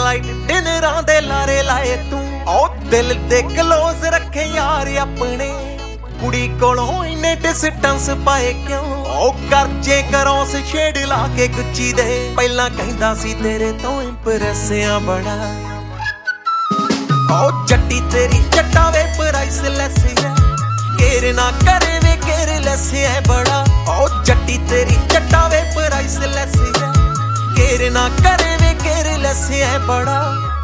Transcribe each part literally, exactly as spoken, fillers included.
light ਡਿਨਰਾਂ ਦੇ ਲਾਰੇ ਲਾਏ ਤੂੰ ਉਹ ਦਿਲ ਦੇ ਕਲੋਜ਼ ਰੱਖੇ ਯਾਰ ਆਪਣੇ ਕੁੜੀ ਕੋਲੋਂ ਇੰਨੇ ਡਿਸਟੈਂਸ ਪਾਏ ਕਿਉਂ ਉਹ ਕਰਜੇ ਕਰੋਂ ਸ ਛੇੜ ਲਾ ਕੇ ਗੁੱਚੀ ਦੇ ਪਹਿਲਾਂ ਕਹਿੰਦਾ ਸੀ ਤੇਰੇ ਤੋਂ ਇੰਪ੍ਰੈਸ ਆ ਬੜਾ ਉਹ ਜੱਟੀ ਤੇਰੀ ਜੱਟਾ ਵੇ ਪ੍ਰਾਈਸਲੈਸ ਹੈ ਕੇਰ ਨਾ ਕਰੇ ਵੇ ਕੇਅਰਲੈਸ ਹੈ ਬੜਾ ਉਹ ਜੱਟੀ ਤੇਰੀ ਜੱਟਾ ਵੇ ਪ੍ਰਾਈਸਲੈਸ ਹੈ ਕੇਰ ਨਾ ਕਰੇ ਵੇ ਕੇਅਰਲੈਸ ਹੈ ਬੜਾ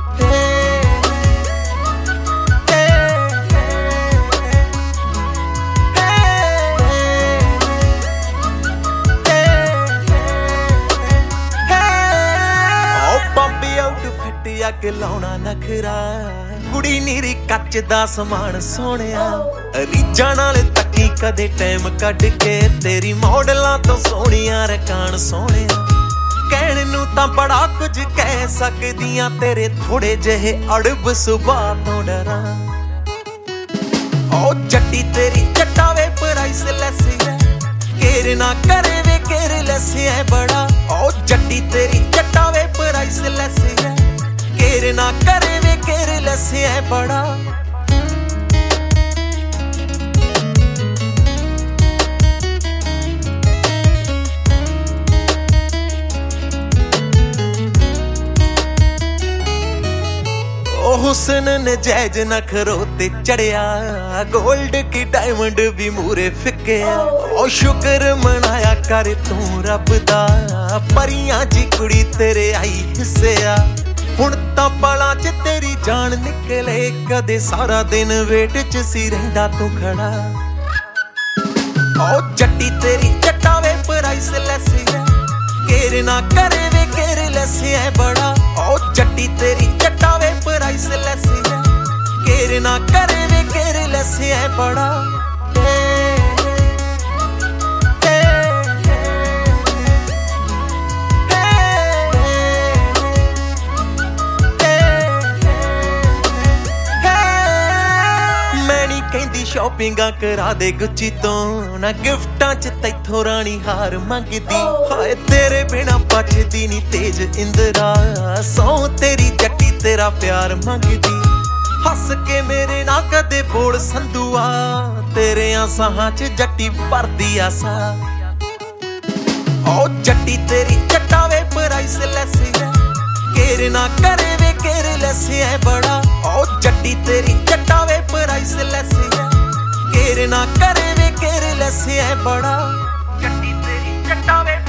ਅੱਗ ਲਾਉਣਾ ਨਖਰਾ ਕੁੜੀ ਨੀਰੀ ਕੱਚ ਦਾ ਸਮਾਨ ਸੋਹਣਿਆ ਰੀਝਾਂ ਨਾਲ ਤੱਕੀ ਕਦੇ ਟਾਈਮ ਕੱਢ ਕੇ ਤੇਰੀ ਮਾਡਲਾਂ ਤੋਂ ਸੋਹਣੀਆਂ ਰਕਾਨ ਸੋਹਣਿਆ ਕਹਿਣ ਨੂੰ ਤਾਂ ਬੜਾ ਕੁਝ ਕਹਿ ਸਕਦੀਆਂ ਤੇਰੇ ਥੋੜੇ ਜਿਹੇ ਅੜਬ ਸੁਭਾਅ ਤੋਂ ਡਰਾਂ ਉਹ ਜੱਟੀ ਤੇਰੀ ਜੱਟਾ ਵੇ ਪ੍ਰਾਈਸਲੈਸ ਹੈ ਕੇਰ ਨਾ ਕਰੇ ਵੇ ਕੇਅਰਲੈਸ ਹੈ ਬੜਾ ਉਹ ਜੱਟੀ ਤੇਰੀ ਜੱਟਾ ਵੇ ਪ੍ਰਾਈਸਲੈਸ ਹੈ ਕੇਰ ਨਾ ਕਰੇ ਵੇ ਕੇਅਰਲੈਸ ਹੈ ਬੜਾ ਉਹ ਹੁਸਨ ਨਜਾਇਜ਼ ਨਖਰੋ ਤੇ ਚੜਿਆ ਗੋਲਡ ਕੀ ਡਾਇਮੰਡ ਵੀ ਮੂਰੇ ਫਿੱਕਿਆ ਉਹ ਸ਼ੁਕਰ ਮਨਾਇਆ ਕਰ ਤੂੰ ਰੱਬ ਦਾ ਪਰੀਆਂ ਜੀ ਕੁੜੀ ਤੇਰੇ ਆਈ ਹਿੱਸਿਆ ਹੁਣ ਤਾਂ ਪਲਾਂ ਚ ਤੇਰੀ ਜਾਨ ਨਿਕਲੇ ਕਦੇ ਸਾਰਾ ਦਿਨ ਵੇਟ ਚ ਸੀ ਰਹਿੰਦਾ ਤੂੰ ਖੜਾ ਉਹ ਜੱਟੀ ਤੇਰੀ ਜੱਟਾ ਵੇ ਪ੍ਰਾਈਸਲੈਸ ਹੈ ਕੇਰ ਨਾ ਕਰੇ ਵੇ ਕੇਅਰਲੈਸ ਹੈ ਬੜਾ ਉਹ ਜੱਟੀ ਤੇਰੀ ਜੱਟਾ ਵੇ ਪ੍ਰਾਈਸਲੈਸ ਹੈ ਕੇਰ ਨਾ ਕਰੇ ਵੇ ਕੇਅਰਲੈਸ ਹੈ ਬੜਾ ਕਹਿੰਦੀ ਸ਼ਾਪਿੰਗਾਂ ਕਰਾ ਦੇ ਗੁੱਚੀ ਤੋਂ ਨਾ ਗਿਫਟਾਂ ਚ ਤੈਥੋਂ ਰਾਣੀ ਹਾਰ ਮੰਗਦੀ ਹਾਏ ਤੇਰੇ ਬਿਨਾ ਬਚਦੀ ਨੀ ਤੇਜ ਇੰਦਰਾ ਸੌ ਤੇਰੀ ਜੱਟੀ ਤੇਰਾ ਪਿਆਰ ਮੰਗਦੀ ਹੱਸ ਕੇ ਮੇਰੇ ਨਾਲ ਕਦੇ ਬੋਲ ਸੰਧੂਆ ਤੇਰੇ ਸਾਹਾਂ ਚ ਜੱਟੀ ਭਰਦੀ ਆਸਾ ਉਹ ਜੱਟੀ ਤੇਰੀ ਜੱਟਾ ਵੇ ਪ੍ਰਾਈਸਲੈਸ ਹੈ ਕੇਰ ਨਾ ਕਰੇ ਵੇ ਕੇਅਰਲੈਸ ਹੈ ਬੜਾ ਉਹ ਜੱਟੀ ਤੇਰੀ ਜੱਟਾ ਵੇ ਪ੍ਰਾਈਸਲੈਸ ਹੈ ਕੇਰ ਨਾ ਕਰੇ ਵੇ ਕੇਅਰਲੈਸ ਹੈ ਬੜਾ ਜੱਟੀ ਤੇਰੀ ਜੱਟਾ ਵੇ